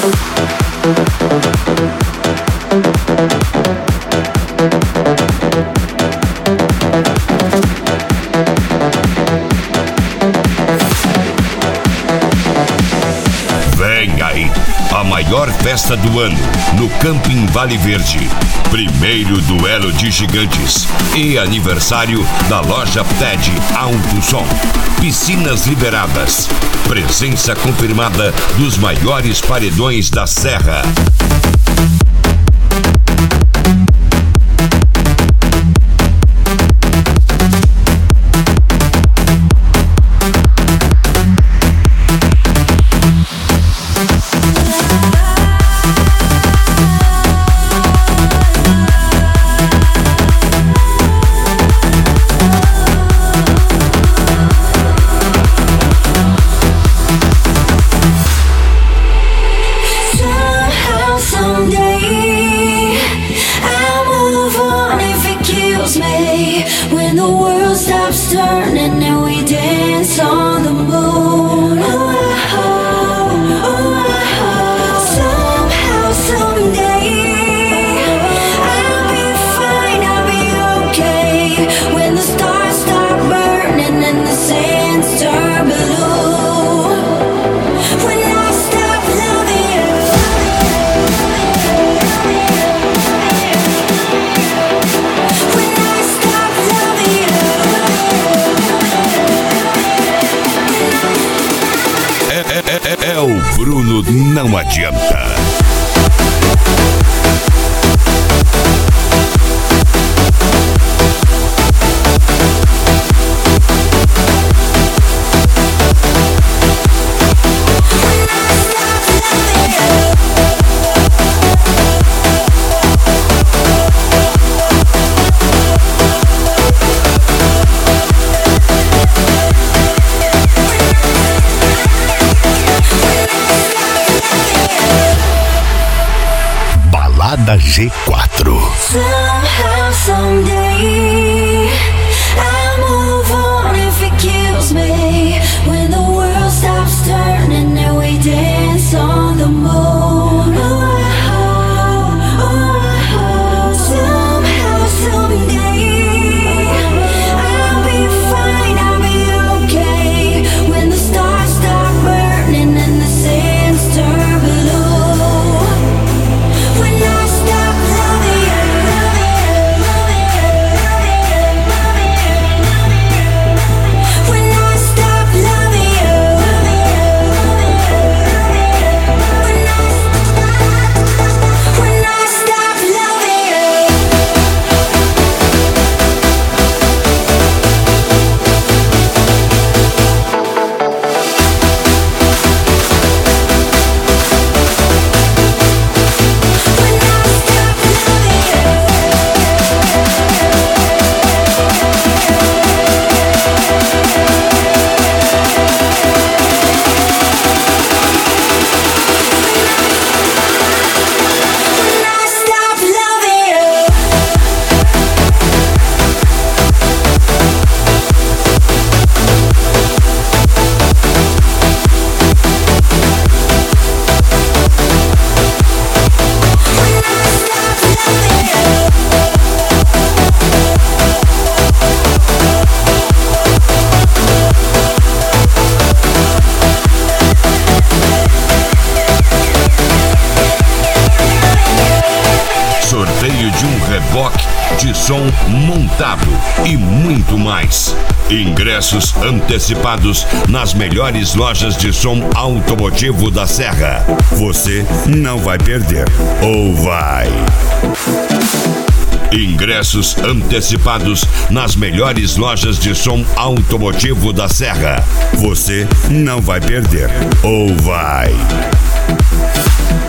Vem aí, a maior festa do ano, no Camping Vale Verde. Primeiro duelo de gigantes e aniversário da loja TED Alto Som. Piscinas liberadas. Presença confirmada dos maiores paredões da Serra. É o Bruno Não Adianta. Da G4. Somehow, someday, I'll move on if it kills me. When the world stops turning and we dance on the moon. Somehow, someday, I'll be fine, I'll be okay. When the stars start burning and the sands turn blue. Sorteio de um reboque de som montado e muito mais. Ingressos antecipados nas melhores lojas de som automotivo da Serra. Você não vai perder, ou vai? Ingressos antecipados nas melhores lojas de som automotivo da Serra. Você não vai perder, ou vai?